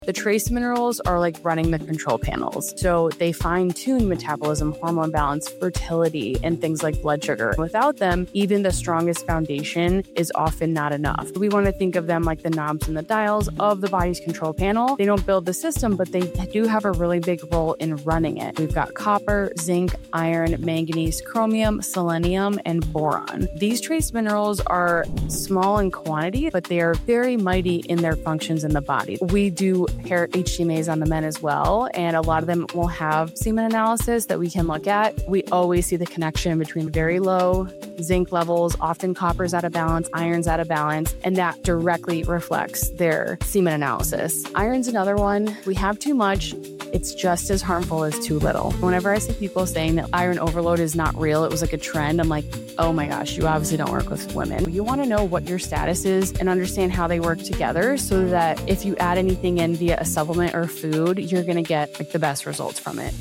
The trace minerals are like running the control panels. So they fine-tune metabolism, hormone balance, fertility, and things like blood sugar. Without them, even the strongest foundation is often not enough. We want to think of them like the knobs and the dials of the body's control panel. They don't build the system, but they do have a really big role in running it. We've got copper, zinc, iron, manganese, chromium, selenium, and boron. These trace minerals are small in quantity, but they are very mighty in their functions in the body. We do hair HTMAs on the men as well, and a lot of them will have semen analysis that we can look at. We always see the connection between very low zinc levels, often copper's out of balance, iron's out of balance, and that directly reflects their semen analysis. Iron's another one. We have too much, it's just as harmful as too little. Whenever I see people saying that iron overload is not real, it was like a trend, I'm like, oh my gosh, you obviously don't work with women. You want to know what your status is and understand how they work together so that if you add anything in via a supplement or food, you're going to get like the best results from it.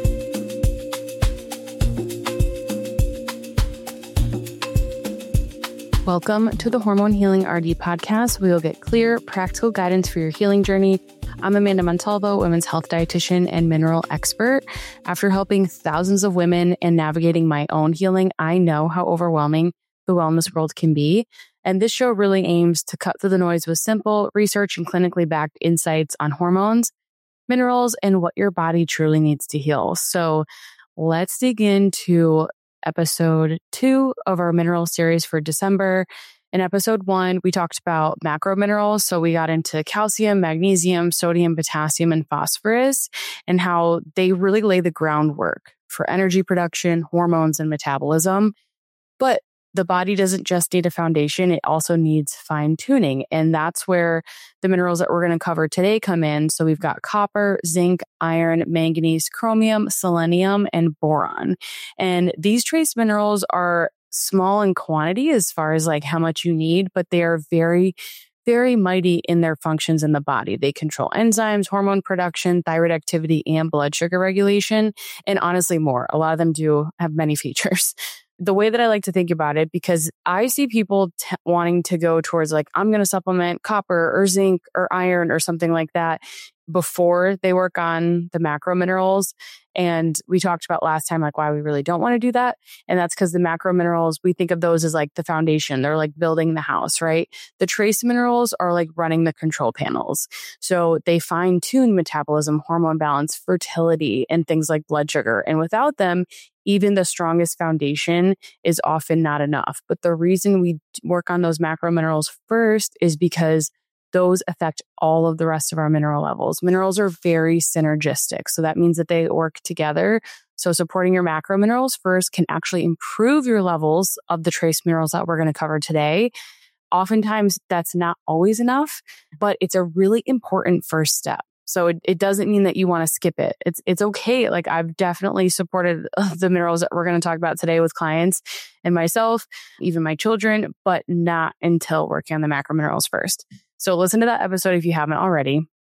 Welcome to the Hormone Healing RD podcast. We will get clear, practical guidance for your healing journey. I'm Amanda Montalvo, women's health dietitian and mineral expert. After helping thousands of women and navigating my own healing, I know how overwhelming the wellness world can be. And this show really aims to cut through the noise with simple research and clinically backed insights on hormones, minerals, and what your body truly needs to heal. So let's dig into episode 2 of our mineral series for December. In episode 1, we talked about macro minerals. So we got into calcium, magnesium, sodium, potassium, and phosphorus, and how they really lay the groundwork for energy production, hormones, and metabolism. But the body doesn't just need a foundation, it also needs fine tuning. And that's where the minerals that we're going to cover today come in. So we've got copper, zinc, iron, manganese, chromium, selenium, and boron. And these trace minerals are small in quantity as far as like how much you need, but they are very, very mighty in their functions in the body. They control enzymes, hormone production, thyroid activity, and blood sugar regulation, and honestly more. A lot of them do have many features. The way that I like to think about it, because I see people wanting to go towards like, I'm going to supplement copper or zinc or iron or something like that before they work on the macro minerals. And we talked about last time, like why we really don't want to do that. And that's because the macro minerals, we think of those as like the foundation. They're like building the house, right? The trace minerals are like running the control panels. So they fine tune metabolism, hormone balance, fertility, and things like blood sugar. And without them, even the strongest foundation is often not enough. But the reason we work on those macro minerals first is because those affect all of the rest of our mineral levels. Minerals are very synergistic. So that means that they work together. So supporting your macro minerals first can actually improve your levels of the trace minerals that we're going to cover today. Oftentimes that's not always enough, but it's a really important first step. So it doesn't mean that you want to skip it. It's okay. Like I've definitely supported the minerals that we're going to talk about today with clients and myself, even my children, but not until working on the macro minerals first. So listen to that episode if you haven't already.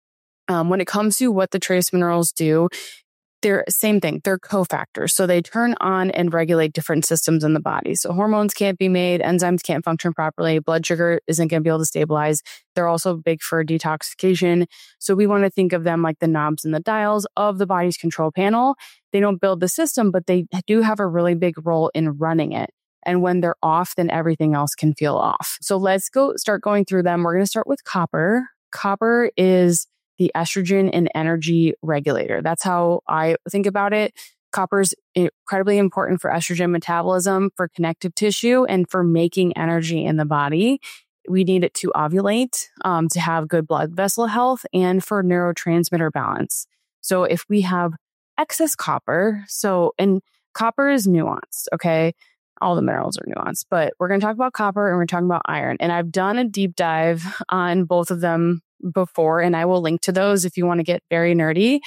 When it comes to what the trace minerals do, they're same thing. They're cofactors. So they turn on and regulate different systems in the body. So hormones can't be made, enzymes can't function properly, blood sugar isn't going to be able to stabilize. They're also big for detoxification. So we want to think of them like the knobs and the dials of the body's control panel. They don't build the system, but they do have a really big role in running it. And when they're off, then everything else can feel off. So let's start going through them. We're going to start with copper. Copper is the estrogen and energy regulator. That's how I think about it. Copper is incredibly important for estrogen metabolism, for connective tissue, and for making energy in the body. We need it to ovulate, to have good blood vessel health, and for neurotransmitter balance. So if we have excess copper, and copper is nuanced, okay? All the minerals are nuanced, but we're going to talk about copper and we're talking about iron. And I've done a deep dive on both of them before, and I will link to those if you want to get very nerdy.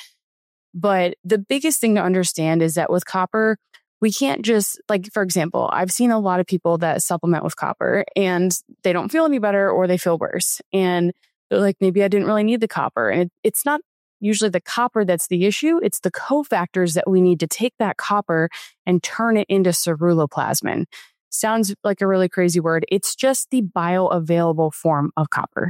But the biggest thing to understand is that with copper, we can't just, like, for example, I've seen a lot of people that supplement with copper and they don't feel any better or they feel worse. And they're like, maybe I didn't really need the copper. And it's not usually the copper that's the issue. It's the cofactors that we need to take that copper and turn it into ceruloplasmin. Sounds like a really crazy word. It's just the bioavailable form of copper.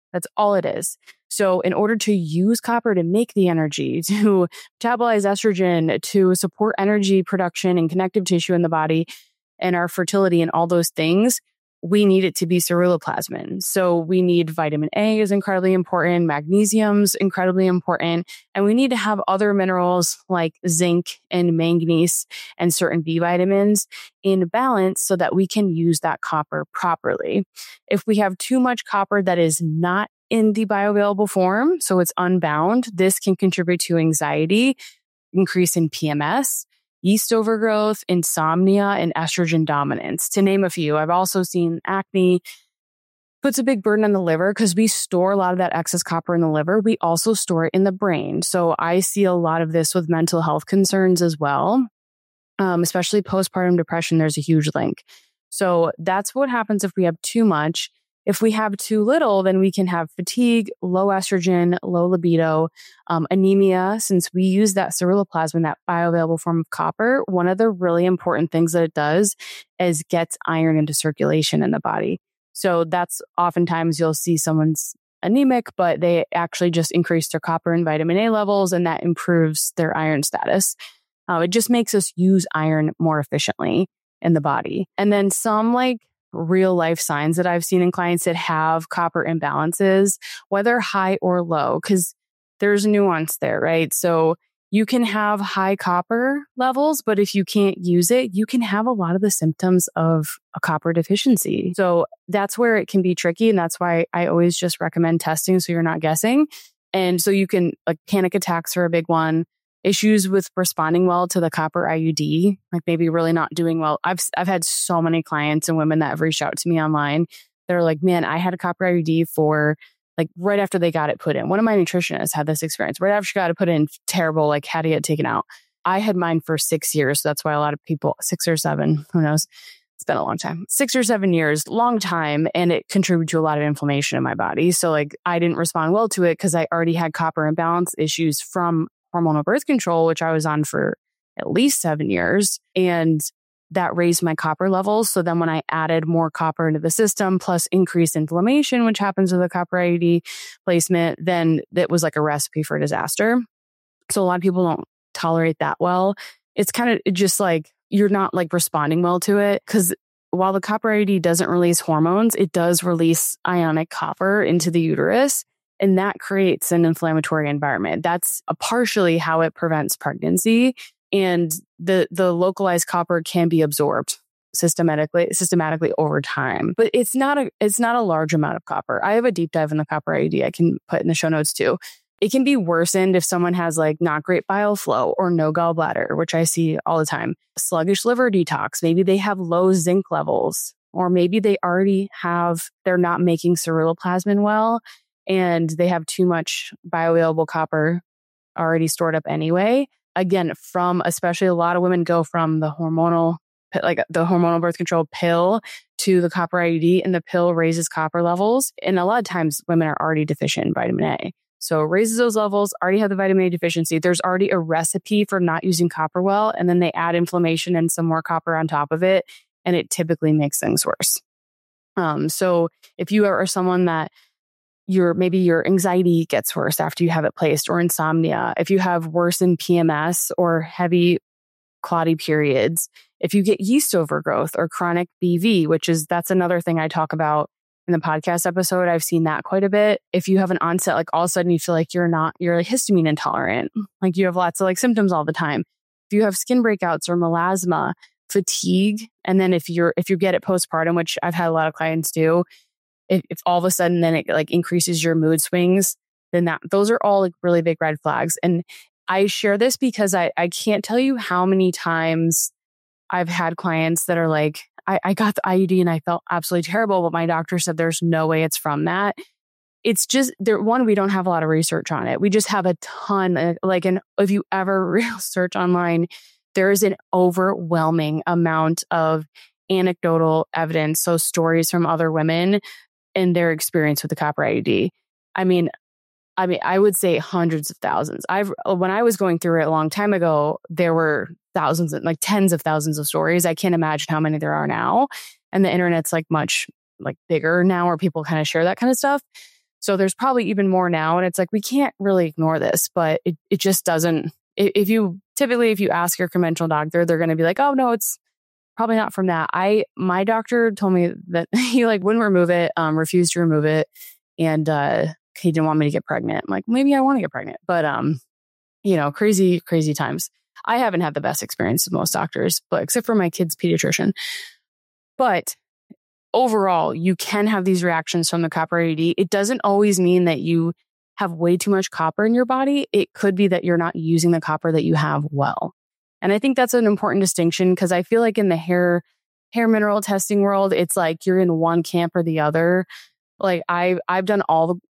That's all it is. So in order to use copper to make the energy, to metabolize estrogen, to support energy production and connective tissue in the body and our fertility and all those things, we need it to be ceruloplasmin. So we need vitamin A is incredibly important. Magnesium's incredibly important. And we need to have other minerals like zinc and manganese and certain B vitamins in balance so that we can use that copper properly. If we have too much copper that is not in the bioavailable form, so it's unbound, this can contribute to anxiety, increase in PMS, yeast overgrowth, insomnia, and estrogen dominance, to name a few. I've also seen acne. Puts a big burden on the liver because we store a lot of that excess copper in the liver. We also store it in the brain. So I see a lot of this with mental health concerns as well, especially postpartum depression. There's a huge link. So that's what happens if we have too much. If we have too little, then we can have fatigue, low estrogen, low libido, anemia. Since we use that ceruloplasmin, that bioavailable form of copper, one of the really important things that it does is gets iron into circulation in the body. So that's oftentimes you'll see someone's anemic, but they actually just increase their copper and vitamin A levels, and that improves their iron status. It just makes us use iron more efficiently in the body. And then some real life signs that I've seen in clients that have copper imbalances, whether high or low, because there's nuance there, right? So you can have high copper levels, but if you can't use it, you can have a lot of the symptoms of a copper deficiency. So that's where it can be tricky. And that's why I always just recommend testing so you're not guessing. And so you can, panic attacks are a big one. Issues with responding well to the copper IUD, maybe really not doing well. I've had so many clients and women that have reached out to me online. They're like, man, I had a copper IUD for right after they got it put in. One of my nutritionists had this experience. Right after she got it put in, terrible, had to get it taken out. I had mine for 6 years. So that's why a lot of people, 6 or 7, who knows? It's been a long time. 6 or 7 years, long time. And it contributed to a lot of inflammation in my body. So I didn't respond well to it because I already had copper imbalance issues from hormonal birth control, which I was on for at least 7 years. And that raised my copper levels. So then when I added more copper into the system, plus increased inflammation, which happens with a copper IUD placement, then it was a recipe for disaster. So a lot of people don't tolerate that well. It's kind of just you're not responding well to it, because while the copper IUD doesn't release hormones, it does release ionic copper into the uterus. And that creates an inflammatory environment. That's partially how it prevents pregnancy. And the localized copper can be absorbed systematically over time. But it's not a large amount of copper. I have a deep dive in the copper IUD I can put in the show notes too. It can be worsened if someone has not great bile flow or no gallbladder, which I see all the time. Sluggish liver detox. Maybe they have low zinc levels, or maybe they're not making ceruloplasmin well, and they have too much bioavailable copper already stored up anyway. Again, especially a lot of women go from the hormonal birth control pill to the copper IUD, and the pill raises copper levels. And a lot of times women are already deficient in vitamin A. So it raises those levels, already have the vitamin A deficiency. There's already a recipe for not using copper well, and then they add inflammation and some more copper on top of it, and it typically makes things worse. So if you are someone that maybe your anxiety gets worse after you have it placed, or insomnia, if you have worsened PMS or heavy clotty periods, if you get yeast overgrowth or chronic BV, that's another thing I talk about in the podcast episode. I've seen that quite a bit. If you have an onset, all of a sudden you feel like you're histamine intolerant, you have lots of symptoms all the time. If you have skin breakouts or melasma, fatigue, and then if you get it postpartum, which I've had a lot of clients do, if all of a sudden then it increases your mood swings, then those are all really big red flags. And I share this because I can't tell you how many times I've had clients that are I got the IUD and I felt absolutely terrible, but my doctor said there's no way it's from that. It's just we don't have a lot of research on it. We just have a ton and if you ever search online, there is an overwhelming amount of anecdotal evidence. So stories from other women and their experience with the copper IUD. I mean, I would say hundreds of thousands. When I was going through it a long time ago, there were thousands, tens of thousands of stories. I can't imagine how many there are now. And the internet's much bigger now, where people kind of share that kind of stuff. So there's probably even more now. And it's like, we can't really ignore this, but it just doesn't. If you ask your conventional doctor, they're going to be like, oh no, it's probably not from that. My doctor told me that he wouldn't remove it, refused to remove it. And he didn't want me to get pregnant. I'm like, maybe I want to get pregnant, but crazy, crazy times. I haven't had the best experience with most doctors, but except for my kid's pediatrician. But overall, you can have these reactions from the copper IUD. It doesn't always mean that you have way too much copper in your body. It could be that you're not using the copper that you have well. And I think that's an important distinction, because I feel like in the hair mineral testing world, it's like you're in one camp or the other. Like I've done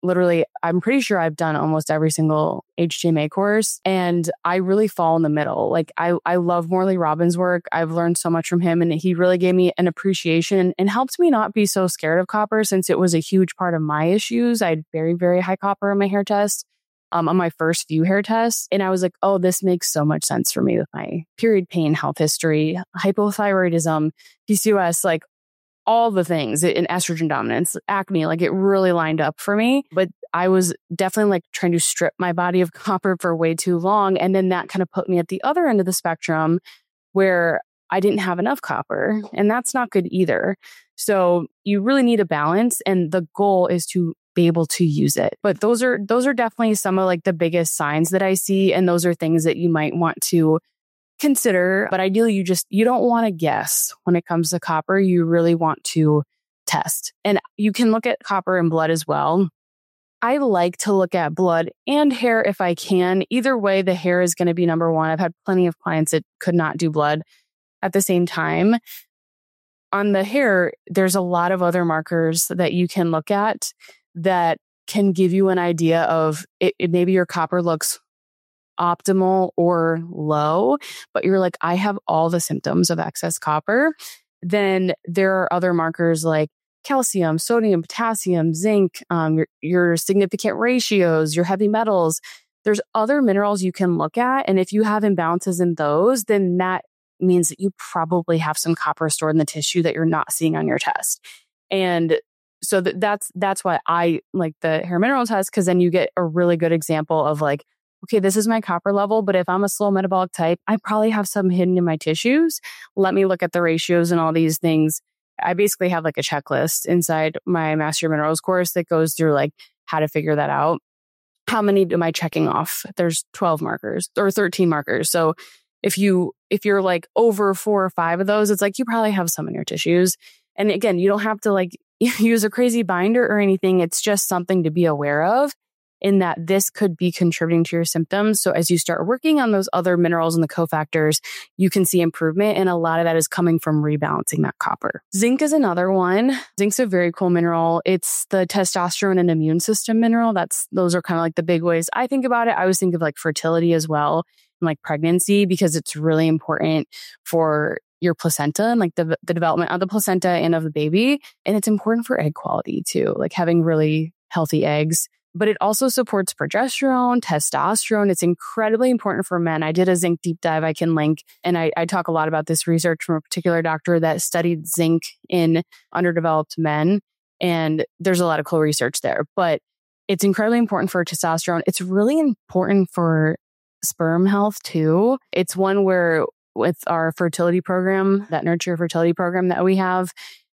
I'm pretty sure I've done almost every single HTMA course, and I really fall in the middle. Like I love Morley Robbins' work. I've learned so much from him, and he really gave me an appreciation and helped me not be so scared of copper, since it was a huge part of my issues. I had very, very high copper on my hair test, on my first few hair tests. And I was like, oh, this makes so much sense for me with my period pain, health history, hypothyroidism, PCOS, like all the things in estrogen dominance, acne, like it really lined up for me. But I was definitely like trying to strip my body of copper for way too long. And then that kind of put me at the other end of the spectrum where I didn't have enough copper, and that's not good either. So you really need a balance, and the goal is to be able to use it. But those are definitely some of like the biggest signs that I see. And those are things that you might want to consider. But ideally, you don't want to guess when it comes to copper. You really want to test. And you can look at copper in blood as well. I like to look at blood and hair if I can. Either way, the hair is going to be number one. I've had plenty of clients that could not do blood at the same time. On the hair, there's a lot of other markers that you can look at that can give you an idea of maybe your copper looks optimal or low, but you're like, I have all the symptoms of excess copper. Then there are other markers like calcium, sodium, potassium, zinc, your significant ratios, your heavy metals. There's other minerals you can look at. And if you have imbalances in those, then that means that you probably have some copper stored in the tissue that you're not seeing on your test. And so that's why I like the hair mineral test, because then you get a really good example of like, okay, this is my copper level, but if I'm a slow metabolic type, I probably have some hidden in my tissues. Let me look at the ratios and all these things. I basically have like a checklist inside my Master Your Minerals course that goes through like how to figure that out. How many am I checking off? There's 12 markers or 13 markers. So if you're like over 4 or 5 of those, it's like you probably have some in your tissues. And again, you don't have to like use a crazy binder or anything. It's just something to be aware of, in that this could be contributing to your symptoms. So as you start working on those other minerals and the cofactors, you can see improvement. And a lot of that is coming from rebalancing that copper. Zinc is another one. Zinc's a very cool mineral. It's the testosterone and immune system mineral. Those are kind of like the big ways I think about it. I always think of like fertility as well, and like pregnancy, because it's really important for your placenta and like the development of the placenta and of the baby. And it's important for egg quality too, like having really healthy eggs. But it also supports progesterone, testosterone. It's incredibly important for men. I did a zinc deep dive I can link. And I talk a lot about this research from a particular doctor that studied zinc in underdeveloped men. And there's a lot of cool research there. But it's incredibly important for testosterone. It's really important for sperm health too. It's one where with our fertility program, that Nurture Fertility program that we have,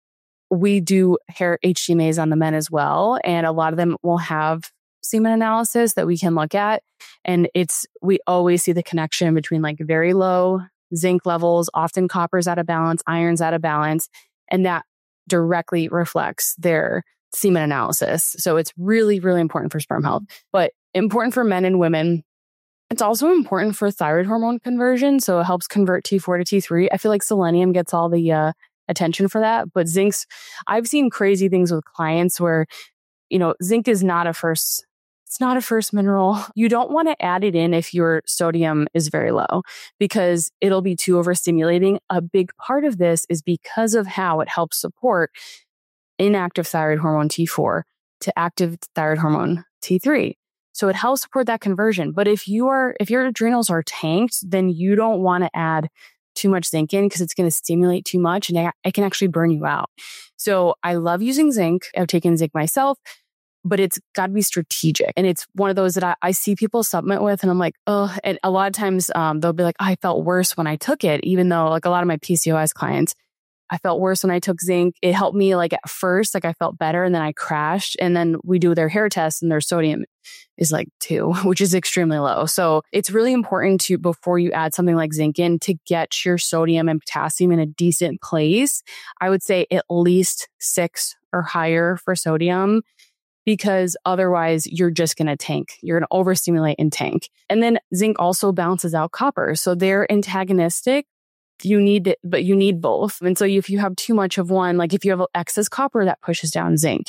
we do hair HTMAs on the men as well. And a lot of them will have semen analysis that we can look at. And we always see the connection between like very low zinc levels, often copper's out of balance, iron's out of balance, and that directly reflects their semen analysis. So it's really, really important for sperm health, but important for men and women. It's also important for thyroid hormone conversion. So it helps convert T4 to T3. I feel like selenium gets all the attention for that, but I've seen crazy things with clients where, zinc is not a first mineral. You don't want to add it in if your sodium is very low, because it'll be too overstimulating. A big part of this is because of how it helps support inactive thyroid hormone T4 to active thyroid hormone T3. So it helps support that conversion. But if your adrenals are tanked, then you don't want to add too much zinc in, because it's going to stimulate too much and it can actually burn you out. So I love using zinc. I've taken zinc myself, but it's got to be strategic. And it's one of those that I see people supplement with and I'm like, oh, and a lot of times they'll be like, oh, I felt worse when I took it, even though like a lot of my PCOS clients, I felt worse when I took zinc. It helped me like at first, like I felt better and then I crashed. And then we do their hair test and their sodium is like 2, which is extremely low. So it's really important to, before you add something like zinc in, to get your sodium and potassium in a decent place. I would say at least 6 or higher for sodium, because otherwise you're just going to tank. You're going to overstimulate and tank. And then zinc also balances out copper. So they're antagonistic. You need it, but you need both. And so if you have too much of one, like if you have excess copper, that pushes down zinc.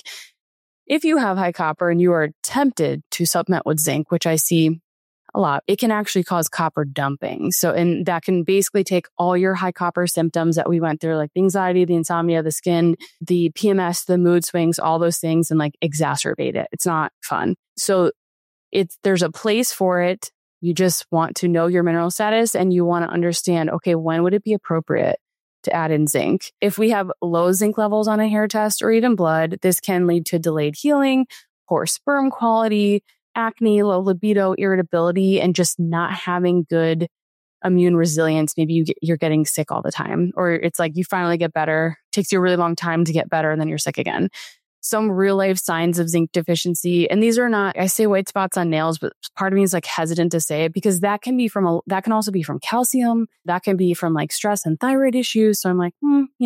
If you have high copper and you are tempted to supplement with zinc, which I see a lot, it can actually cause copper dumping. So, and that can basically take all your high copper symptoms that we went through, like the anxiety, the insomnia, the skin, the PMS, the mood swings, all those things, and like exacerbate it. It's not fun. So there's a place for it. You just want to know your mineral status and you want to understand, okay, when would it be appropriate to add in zinc? If we have low zinc levels on a hair test or even blood, this can lead to delayed healing, poor sperm quality, acne, low libido, irritability, and just not having good immune resilience. Maybe you're getting sick all the time, or it's like you finally get better, takes you a really long time to get better, and then you're sick again. Some real life signs of zinc deficiency. And these are not, I say white spots on nails, but part of me is like hesitant to say it because that can also be from calcium. That can be from like stress and thyroid issues. So I'm like,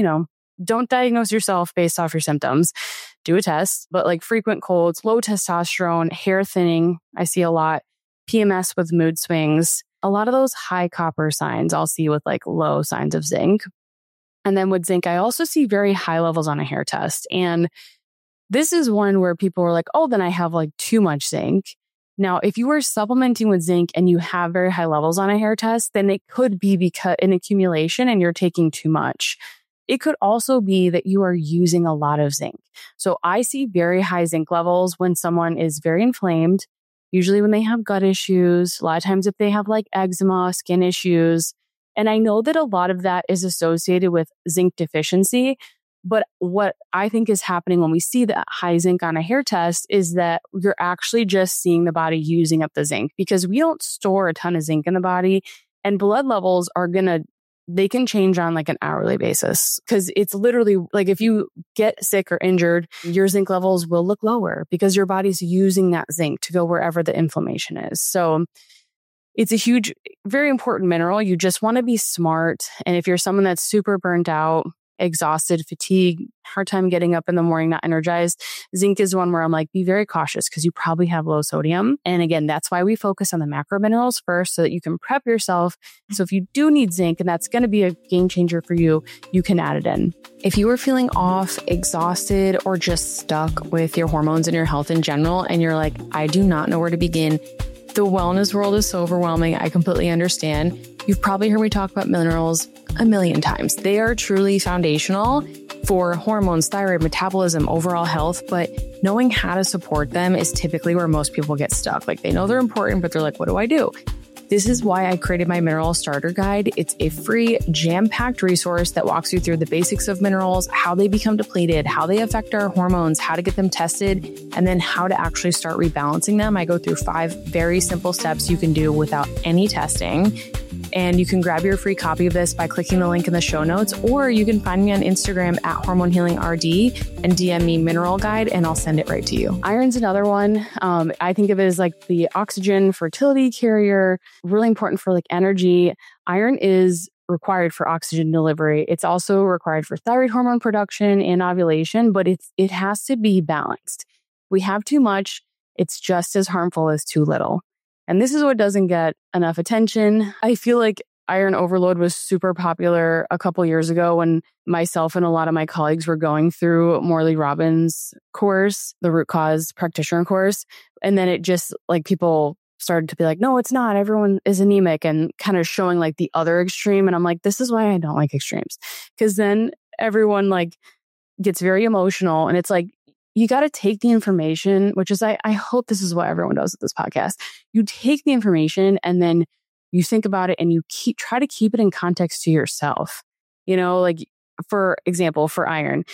don't diagnose yourself based off your symptoms. Do a test, but like frequent colds, low testosterone, hair thinning, I see a lot, PMS with mood swings, a lot of those high copper signs I'll see with like low signs of zinc. And then with zinc, I also see very high levels on a hair test. And this is one where people are like, oh, then I have like too much zinc. Now, if you are supplementing with zinc and you have very high levels on a hair test, then it could be because an accumulation and you're taking too much. It could also be that you are using a lot of zinc. So I see very high zinc levels when someone is very inflamed, usually when they have gut issues, a lot of times if they have like eczema, skin issues. And I know that a lot of that is associated with zinc deficiency. But what I think is happening when we see that high zinc on a hair test is that you're actually just seeing the body using up the zinc because we don't store a ton of zinc in the body, and blood levels they can change on like an hourly basis because it's literally like if you get sick or injured, your zinc levels will look lower because your body's using that zinc to go wherever the inflammation is. So it's a huge, very important mineral. You just want to be smart. And if you're someone that's super burnt out, exhausted, fatigued, hard time getting up in the morning, not energized, zinc is one where I'm like, be very cautious because you probably have low sodium. And again, that's why we focus on the macro minerals first so that you can prep yourself. So if you do need zinc and that's going to be a game changer for you, you can add it in. If you are feeling off, exhausted, or just stuck with your hormones and your health in general, and you're like, I do not know where to begin, the wellness world is so overwhelming. I completely understand. You've probably heard me talk about minerals a million times. They are truly foundational for hormones, thyroid, metabolism, overall health, but knowing how to support them is typically where most people get stuck. Like they know they're important, but they're like, what do I do? This is why I created my mineral starter guide. It's a free, jam-packed resource that walks you through the basics of minerals, how they become depleted, how they affect our hormones, how to get them tested, and then how to actually start rebalancing them. I go through 5 very simple steps you can do without any testing. And you can grab your free copy of this by clicking the link in the show notes, or you can find me on Instagram at Hormone Healing RD and DM me Mineral Guide and I'll send it right to you. Iron's another one. I think of it as like the oxygen fertility carrier, really important for like energy. Iron is required for oxygen delivery. It's also required for thyroid hormone production and ovulation, but it has to be balanced. We have too much, it's just as harmful as too little. And this is what doesn't get enough attention. I feel like iron overload was super popular a couple years ago when myself and a lot of my colleagues were going through Morley Robbins' course, the root cause practitioner course. And then it just like people started to be like, no, it's not. Everyone is anemic and kind of showing like the other extreme. And I'm like, this is why I don't like extremes. Because then everyone like gets very emotional and it's like, you got to take the information, which is, I hope this is what everyone does with this podcast. You take the information and then you think about it and you try to keep it in context to yourself. You know, like for example, for iron,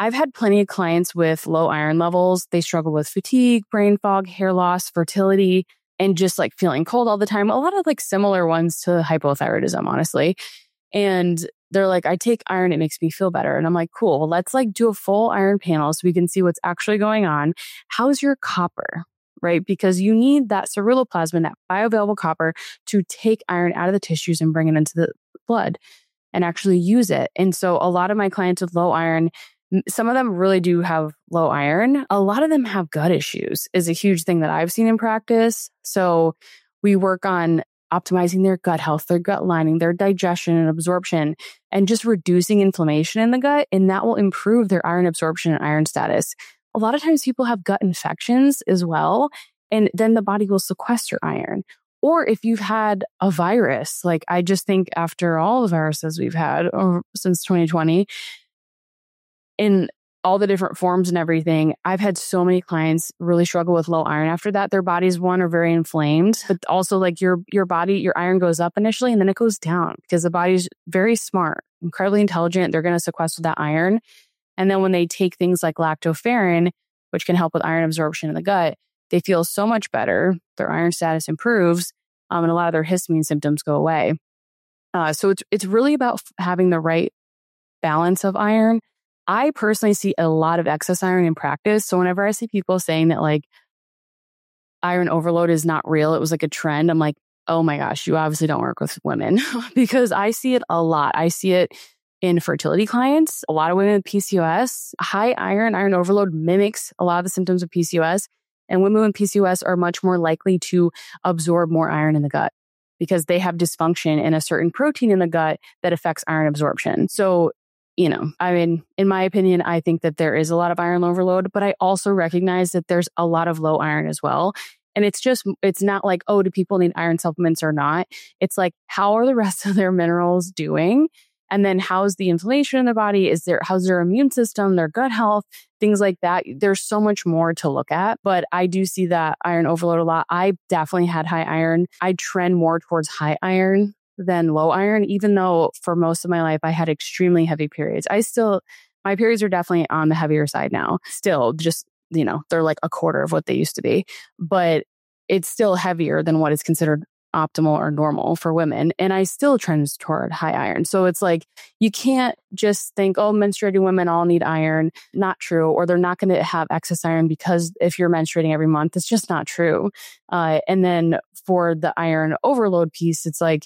I've had plenty of clients with low iron levels. They struggle with fatigue, brain fog, hair loss, fertility, and just like feeling cold all the time. A lot of like similar ones to hypothyroidism, honestly. And they're like, I take iron, it makes me feel better. And I'm like, cool, well, let's like do a full iron panel so we can see what's actually going on. How's your copper, right? Because you need that ceruloplasmin, that bioavailable copper, to take iron out of the tissues and bring it into the blood and actually use it. And so a lot of my clients with low iron, some of them really do have low iron. A lot of them have gut issues is a huge thing that I've seen in practice. So we work on optimizing their gut health, their gut lining, their digestion and absorption, and just reducing inflammation in the gut. And that will improve their iron absorption and iron status. A lot of times people have gut infections as well. And then the body will sequester iron. Or if you've had a virus, like I just think after all the viruses we've had since 2020, in all the different forms and everything, I've had so many clients really struggle with low iron after that. Their bodies, one, are very inflamed, but also like your body, your iron goes up initially and then it goes down because the body's very smart, incredibly intelligent. They're going to sequester that iron. And then when they take things like lactoferrin, which can help with iron absorption in the gut, they feel so much better. Their iron status improves, and a lot of their histamine symptoms go away. So it's really about having the right balance of iron. I personally see a lot of excess iron in practice. So whenever I see people saying that like iron overload is not real, it was like a trend, I'm like, oh my gosh, you obviously don't work with women because I see it a lot. I see it in fertility clients, a lot of women with PCOS. High iron overload mimics a lot of the symptoms of PCOS. And women with PCOS are much more likely to absorb more iron in the gut because they have dysfunction in a certain protein in the gut that affects iron absorption. So, I mean, in my opinion, I think that there is a lot of iron overload, but I also recognize that there's a lot of low iron as well. And it's not like, oh, do people need iron supplements or not? It's like, how are the rest of their minerals doing? And then how's the inflammation in the body? How's their immune system, their gut health, things like that? There's so much more to look at, but I do see that iron overload a lot. I definitely had high iron. I trend more towards high iron than low iron, even though for most of my life I had extremely heavy periods. My periods are definitely on the heavier side now. Still, just, they're like a quarter of what they used to be, but it's still heavier than what is considered optimal or normal for women. And I still trend toward high iron. So it's like, you can't just think, oh, menstruating women all need iron. Not true. Or they're not going to have excess iron because if you're menstruating every month, it's just not true. And then for the iron overload piece, it's like,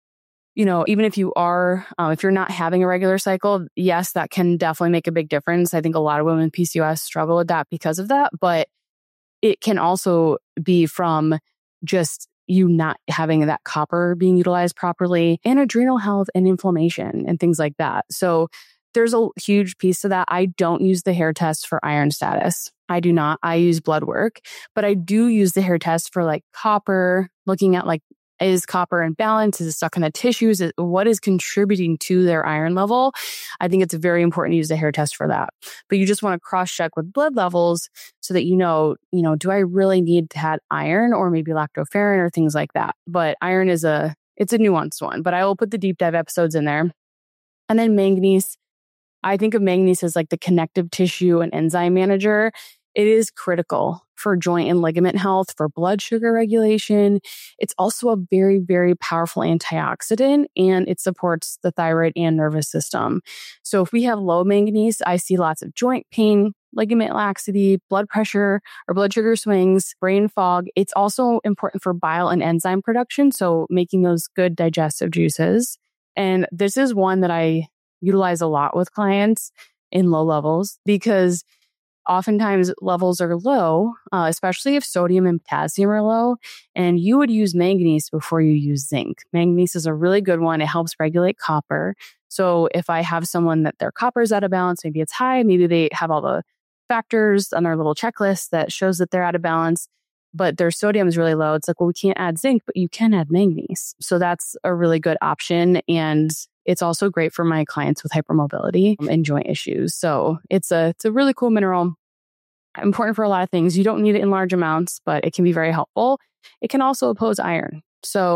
even if if you're not having a regular cycle, yes, that can definitely make a big difference. I think a lot of women with PCOS struggle with that because of that, but it can also be from just you not having that copper being utilized properly and adrenal health and inflammation and things like that. So there's a huge piece to that. I don't use the hair test for iron status. I do not. I use blood work, but I do use the hair test for like copper, looking at like, is copper in balance? Is it stuck in the tissues? What is contributing to their iron level? I think it's very important to use the hair test for that. But you just want to cross-check with blood levels so that do I really need to have iron or maybe lactoferrin or things like that? But iron it's a nuanced one, but I will put the deep dive episodes in there. And then manganese. I think of manganese as like the connective tissue and enzyme manager. It is critical for joint and ligament health, for blood sugar regulation. It's also a very, very powerful antioxidant, and it supports the thyroid and nervous system. So if we have low manganese, I see lots of joint pain, ligament laxity, blood pressure or blood sugar swings, brain fog. It's also important for bile and enzyme production, so making those good digestive juices. And this is one that I utilize a lot with clients in low levels because oftentimes levels are low, especially if sodium and potassium are low, and you would use manganese before you use zinc. Manganese is a really good one. It helps regulate copper. So if I have someone that their copper is out of balance, maybe it's high, maybe they have all the factors on their little checklist that shows that they're out of balance, but their sodium is really low. It's like, well, we can't add zinc, but you can add manganese. So that's a really good option. And it's also great for my clients with hypermobility and joint issues. So it's a really cool mineral, important for a lot of things. You don't need it in large amounts, but it can be very helpful. It can also oppose iron. So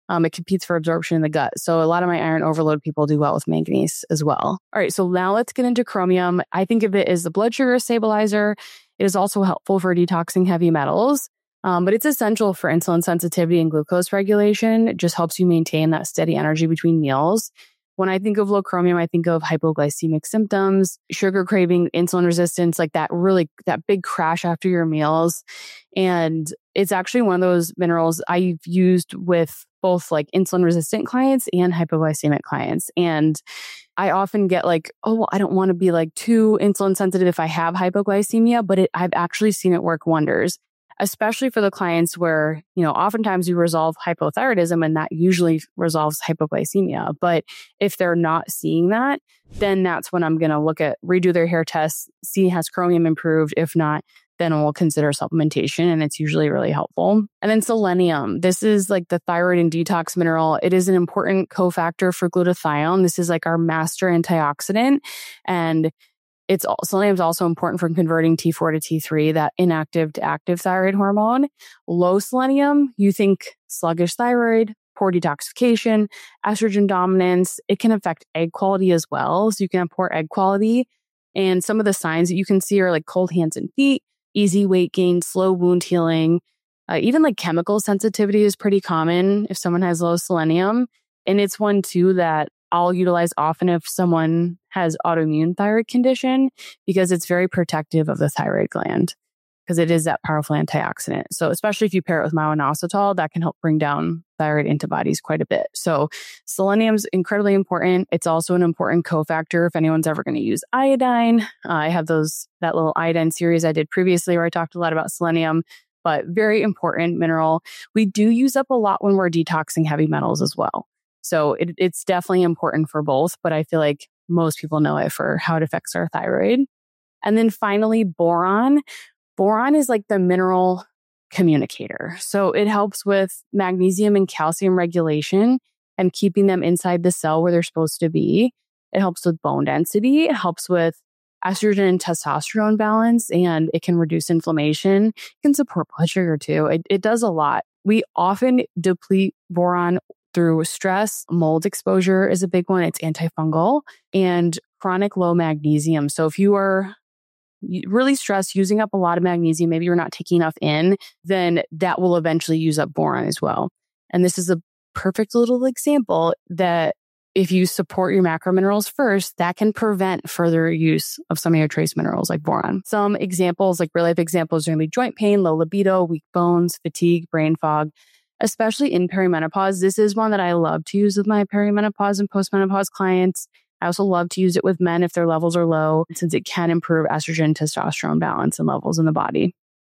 It competes for absorption in the gut. So a lot of my iron overload people do well with manganese as well. All right, so now let's get into chromium. I think of it as the blood sugar stabilizer. It is also helpful for detoxing heavy metals, but it's essential for insulin sensitivity and glucose regulation. It just helps you maintain that steady energy between meals. When I think of low chromium, I think of hypoglycemic symptoms, sugar craving, insulin resistance, like that big crash after your meals. And it's actually one of those minerals I've used with both like insulin resistant clients and hypoglycemic clients. And I often get like, oh, I don't want to be like too insulin sensitive if I have hypoglycemia, but I've actually seen it work wonders, especially for the clients where, oftentimes we resolve hypothyroidism and that usually resolves hypoglycemia. But if they're not seeing that, then that's when I'm going to redo their hair tests, see has chromium improved. If not, then we'll consider supplementation, and it's usually really helpful. And then selenium. This is like the thyroid and detox mineral. It is an important cofactor for glutathione. This is like our master antioxidant. And selenium is also important for converting T4 to T3, that inactive to active thyroid hormone. Low selenium, you think sluggish thyroid, poor detoxification, estrogen dominance. It can affect egg quality as well. So you can have poor egg quality. And some of the signs that you can see are like cold hands and feet, easy weight gain, slow wound healing. Even like chemical sensitivity is pretty common if someone has low selenium. And it's one too that I'll utilize often if someone has autoimmune thyroid condition, because it's very protective of the thyroid gland, because it is that powerful antioxidant. So especially if you pair it with myo-inositol, that can help bring down thyroid antibodies quite a bit. So selenium's incredibly important. It's also an important cofactor if anyone's ever going to use iodine. I have that little iodine series I did previously where I talked a lot about selenium, but very important mineral. We do use up a lot when we're detoxing heavy metals as well. So it's definitely important for both, but I feel like most people know it for how it affects our thyroid. And then finally, boron. Boron is like the mineral communicator. So it helps with magnesium and calcium regulation and keeping them inside the cell where they're supposed to be. It helps with bone density. It helps with estrogen and testosterone balance, and it can reduce inflammation. It can support blood sugar too. It does a lot. We often deplete boron through stress. Mold exposure is a big one. It's antifungal, and chronic low magnesium. So if you are really stressed, using up a lot of magnesium, maybe you're not taking enough in, then that will eventually use up boron as well. And this is a perfect little example that if you support your macro minerals first, that can prevent further use of some of your trace minerals like boron. Some examples, like real life examples, are going to be joint pain, low libido, weak bones, fatigue, brain fog, especially in perimenopause. This is one that I love to use with my perimenopause and postmenopause clients. I also love to use it with men if their levels are low, since it can improve estrogen, testosterone balance and levels in the body.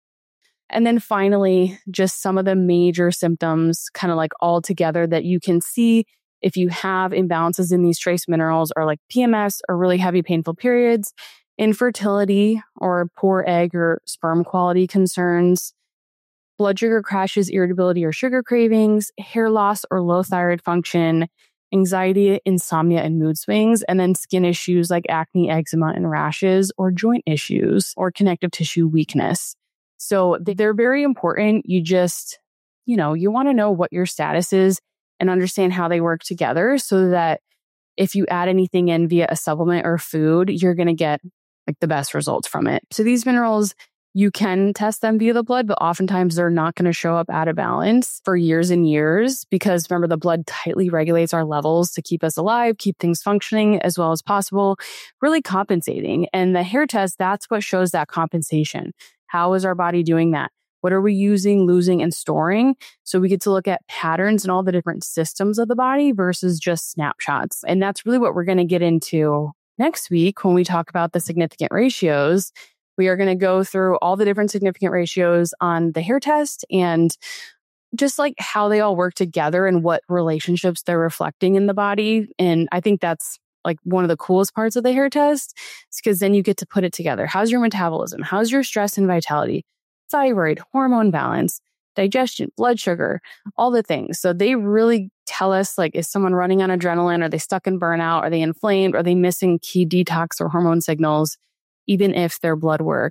And then finally, just some of the major symptoms kind of like all together that you can see if you have imbalances in these trace minerals are like PMS or really heavy painful periods, infertility or poor egg or sperm quality concerns, blood sugar crashes, irritability or sugar cravings, hair loss or low thyroid function, anxiety, insomnia, and mood swings, and then skin issues like acne, eczema, and rashes, or joint issues or connective tissue weakness. So they're very important. You just, you want to know what your status is and understand how they work together so that if you add anything in via a supplement or food, you're going to get like the best results from it. So these minerals, you can test them via the blood, but oftentimes they're not going to show up out of balance for years and years because remember, the blood tightly regulates our levels to keep us alive, keep things functioning as well as possible, really compensating. And the hair test, that's what shows that compensation. How is our body doing that? What are we using, losing, and storing? So we get to look at patterns and all the different systems of the body versus just snapshots. And that's really what we're going to get into next week when we talk about the significant ratios. We are going to go through all the different significant ratios on the hair test and just like how they all work together and what relationships they're reflecting in the body. And I think that's like one of the coolest parts of the hair test, because then you get to put it together. How's your metabolism? How's your stress and vitality? Thyroid, hormone balance, digestion, blood sugar, all the things. So they really tell us, like, is someone running on adrenaline? Are they stuck in burnout? Are they inflamed? Are they missing key detox or hormone signals? Even if their blood work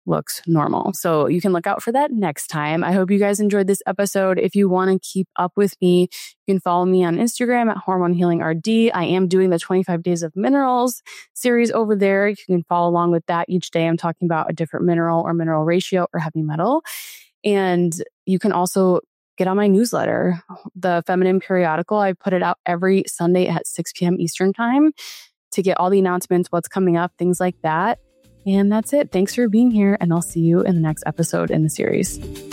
looks normal. So you can look out for that next time. I hope you guys enjoyed this episode. If you want to keep up with me, you can follow me on Instagram at Hormone Healing RD. I am doing the 25 Days of Minerals series over there. You can follow along with that. Each day I'm talking about a different mineral or mineral ratio or heavy metal. And you can also get on my newsletter, the Feminine Periodical. I put it out every Sunday at 6 p.m. Eastern time to get all the announcements, what's coming up, things like that. And that's it. Thanks for being here, and I'll see you in the next episode in the series.